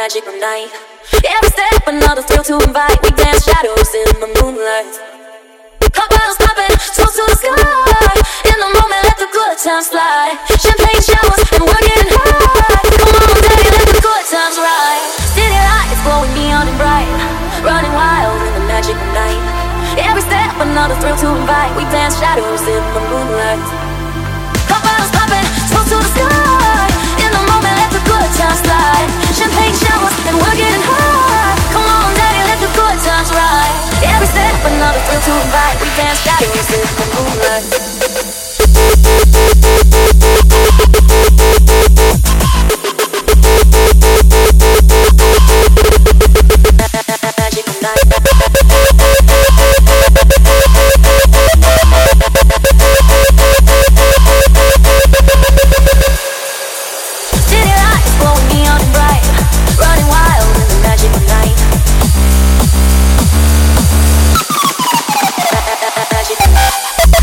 magic of night. Every step another thrill to invite. We dance shadows in the moonlight. Pop bottles popping, toast to the sky. In the moment, let the good times fly. Champagne showers and we're getting high. Come on, daddy, let the good times ride. City lights glowing neon and bright, running wild in the magic of night. Every step another thrill to invite. We dance shadows in the moonlight. Pop bottles popping, toast to the sky. In the moment, let the good times fly. Champagne showers and we're getting high. Come on, daddy, let the good times ride. Every step another thrill to invite. We dance shadows in the moonlight. Magic of night. City lights glowing neon and bright, running wild in the magic of night. Magic of night.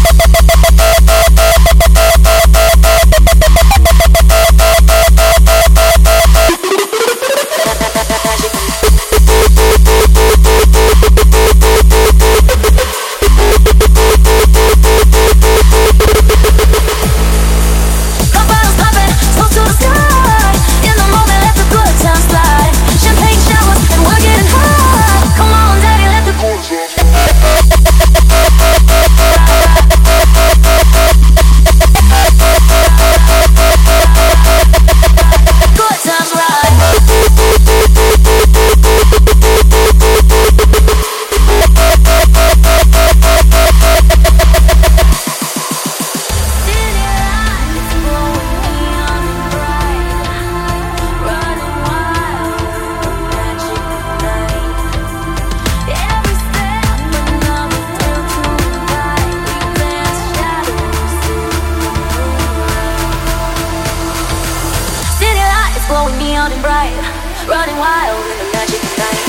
Glowing neon and bright, running wild in the magic of night.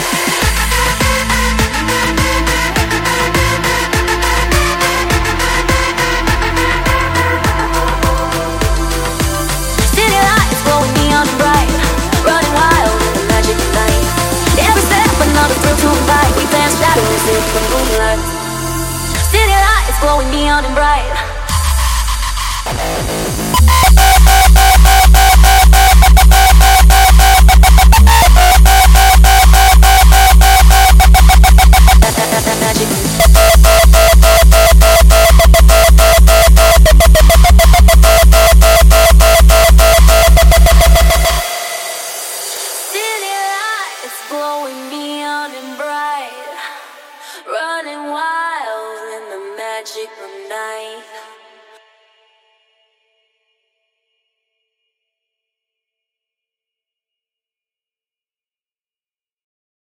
City lights glowing neon and bright, running wild in the magic of night. Every step another thrill to invite. We dance shadows in the moonlight. City lights glowing neon and bright. Glowing neon and bright, running wild in the magic of night.